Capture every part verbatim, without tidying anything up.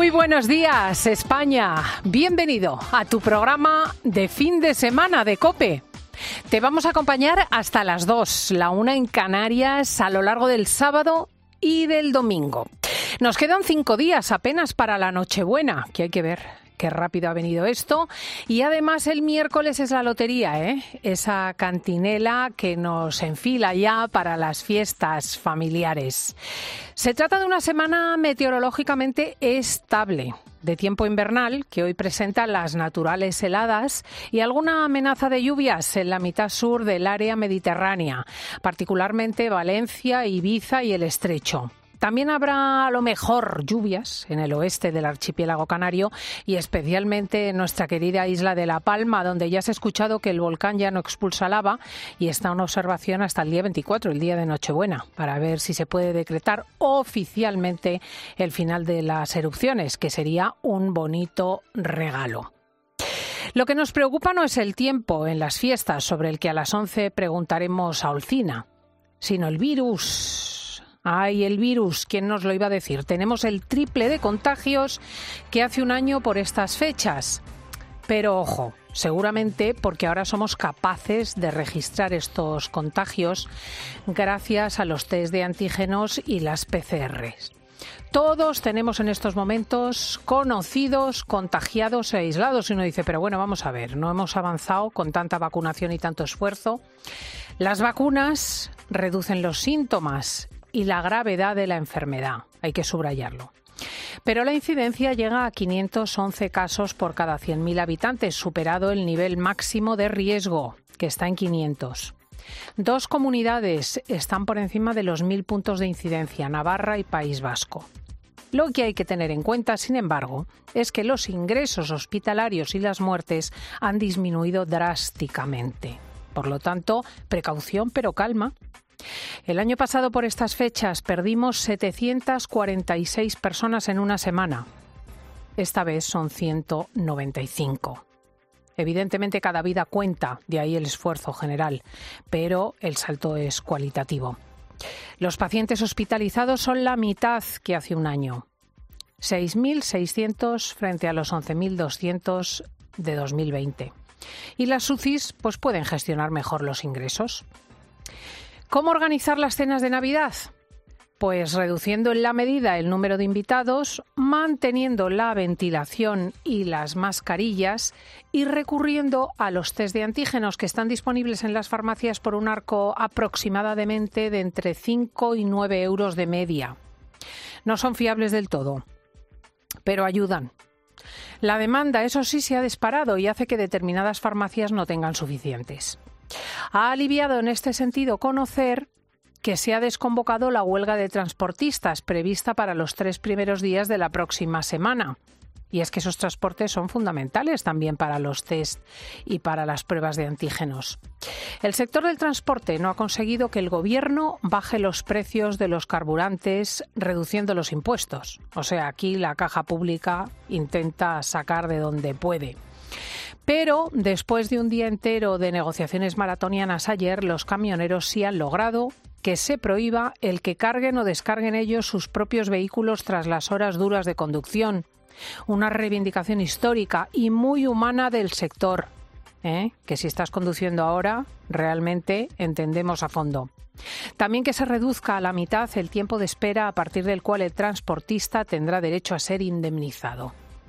Muy buenos días, España. Bienvenido a tu programa de fin de semana de COPE. Te vamos a acompañar hasta las dos, la una en Canarias, a lo largo del sábado y del domingo. Nos quedan cinco días apenas para la Nochebuena, que hay que ver qué rápido ha venido esto. Y además el miércoles es la lotería, ¿eh? Esa cantinela que nos enfila ya para las fiestas familiares. Se trata de una semana meteorológicamente estable, de tiempo invernal, que hoy presenta las naturales heladas y alguna amenaza de lluvias en la mitad sur del área mediterránea, particularmente Valencia, Ibiza y el Estrecho. También habrá a lo mejor lluvias en el oeste del archipiélago canario y especialmente en nuestra querida isla de La Palma, donde ya se ha escuchado que el volcán ya no expulsa lava y está en observación hasta el día veinticuatro, el día de Nochebuena, para ver si se puede decretar oficialmente el final de las erupciones, que sería un bonito regalo. Lo que nos preocupa no es el tiempo en las fiestas, sobre el que a las once preguntaremos a Olcina, sino el virus. ¡Ay, el virus! ¿Quién nos lo iba a decir? Tenemos el triple de contagios que hace un año por estas fechas. Pero ojo, seguramente porque ahora somos capaces de registrar estos contagios gracias a los test de antígenos y las P C Rs. Todos tenemos en estos momentos conocidos, contagiados e aislados. Y uno dice, pero bueno, vamos a ver, no hemos avanzado con tanta vacunación y tanto esfuerzo. Las vacunas reducen los síntomas y la gravedad de la enfermedad, hay que subrayarlo. Pero la incidencia llega a quinientos once casos por cada cien mil habitantes, superado el nivel máximo de riesgo, que está en quinientos. Dos comunidades están por encima de los mil puntos de incidencia, Navarra y País Vasco. Lo que hay que tener en cuenta, sin embargo, es que los ingresos hospitalarios y las muertes han disminuido drásticamente. Por lo tanto, precaución pero calma. El año pasado por estas fechas perdimos setecientas cuarenta y seis personas en una semana. Esta vez son ciento noventa y cinco. Evidentemente cada vida cuenta, de ahí el esfuerzo general, pero el salto es cualitativo. Los pacientes hospitalizados son la mitad que hace un año. seis mil seiscientos frente a los once mil doscientos de dos mil veinte. Y las U C Is pues pueden gestionar mejor los ingresos. ¿Cómo organizar las cenas de Navidad? Pues reduciendo en la medida el número de invitados, manteniendo la ventilación y las mascarillas y recurriendo a los test de antígenos que están disponibles en las farmacias por un arco aproximadamente de entre cinco y nueve euros de media. No son fiables del todo, pero ayudan. La demanda, eso sí, se ha disparado y hace que determinadas farmacias no tengan suficientes. Ha aliviado en este sentido conocer que se ha desconvocado la huelga de transportistas prevista para los tres primeros días de la próxima semana. Y es que esos transportes son fundamentales también para los test y para las pruebas de antígenos. El sector del transporte no ha conseguido que el gobierno baje los precios de los carburantes reduciendo los impuestos. O sea, aquí la caja pública intenta sacar de donde puede. Pero después de un día entero de negociaciones maratonianas ayer, los camioneros sí han logrado que se prohíba el que carguen o descarguen ellos sus propios vehículos tras las horas duras de conducción. Una reivindicación histórica y muy humana del sector, ¿eh? Que si estás conduciendo ahora, realmente entendemos a fondo. También que se reduzca a la mitad el tiempo de espera a partir del cual el transportista tendrá derecho a ser indemnizado.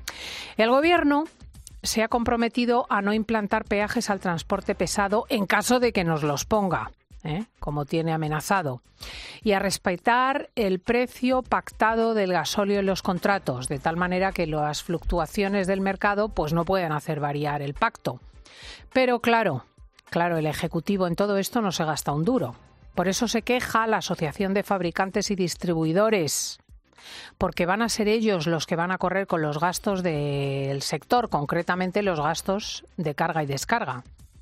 El Gobierno se ha comprometido a no implantar peajes al transporte pesado en caso de que nos los ponga, ¿eh? como tiene amenazado, y a respetar el precio pactado del gasóleo en los contratos, de tal manera que las fluctuaciones del mercado pues no puedan hacer variar el pacto. Pero claro, claro, el Ejecutivo en todo esto no se gasta un duro. Por eso se queja la Asociación de Fabricantes y Distribuidores, porque van a ser ellos los que van a correr con los gastos del sector, concretamente los gastos de carga y descarga.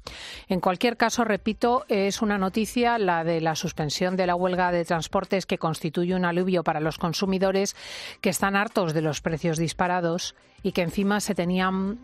En cualquier caso, repito, es una noticia la de la suspensión de la huelga de transportes, que constituye un alivio para los consumidores que están hartos de los precios disparados y que encima se tenían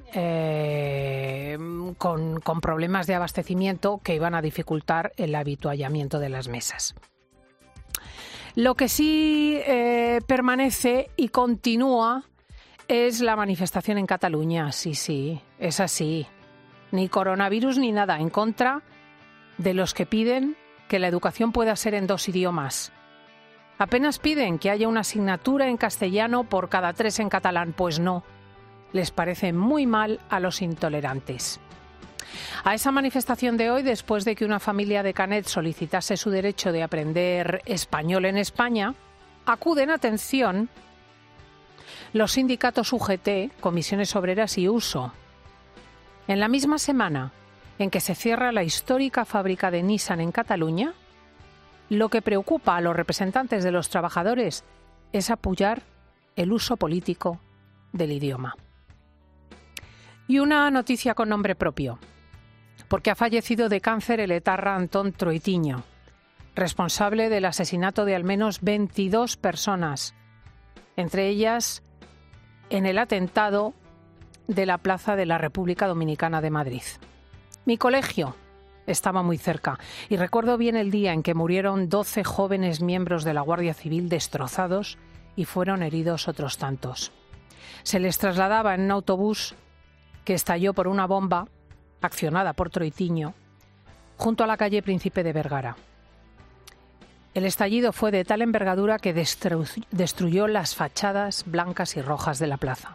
eh, con, con problemas de abastecimiento que iban a dificultar el habituallamiento de las mesas. Lo que sí eh, permanece y continúa Es la manifestación en Cataluña, sí, sí, es así. Ni coronavirus ni nada, en contra de los que piden que la educación pueda ser en dos idiomas. Apenas piden que haya una asignatura en castellano por cada tres en catalán, pues no. Les parece muy mal a los intolerantes. A esa manifestación de hoy, después de que una familia de Canet solicitase su derecho de aprender español en España, acuden, atención, los sindicatos U G T, Comisiones Obreras y U S O. En la misma semana en que se cierra la histórica fábrica de Nissan en Cataluña, lo que preocupa a los representantes de los trabajadores es apoyar el uso político del idioma. Y una noticia con nombre propio, porque ha fallecido de cáncer el etarra Antón Troitiño, responsable del asesinato de al menos veintidós personas, entre ellas en el atentado de la Plaza de la República Dominicana de Madrid. Mi colegio estaba muy cerca y recuerdo bien el día en que murieron doce jóvenes miembros de la Guardia Civil destrozados y fueron heridos otros tantos. Se les trasladaba en un autobús que estalló por una bomba accionada por Troitiño junto a la calle Príncipe de Vergara. El estallido fue de tal envergadura que destru- destruyó las fachadas blancas y rojas de la plaza.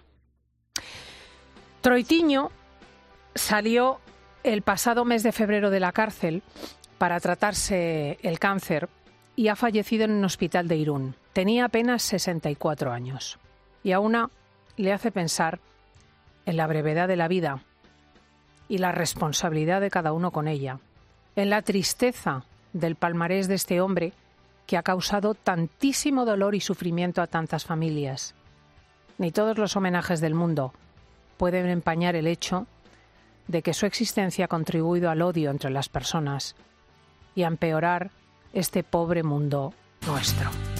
Troitiño salió el pasado mes de febrero de la cárcel para tratarse el cáncer y ha fallecido en un hospital de Irún. Tenía apenas sesenta y cuatro años y a una le hace pensar en la brevedad de la vida y la responsabilidad de cada uno con ella, en la tristeza del palmarés de este hombre que ha causado tantísimo dolor y sufrimiento a tantas familias. Ni todos los homenajes del mundo pueden empañar el hecho de que su existencia ha contribuido al odio entre las personas y a empeorar este pobre mundo nuestro.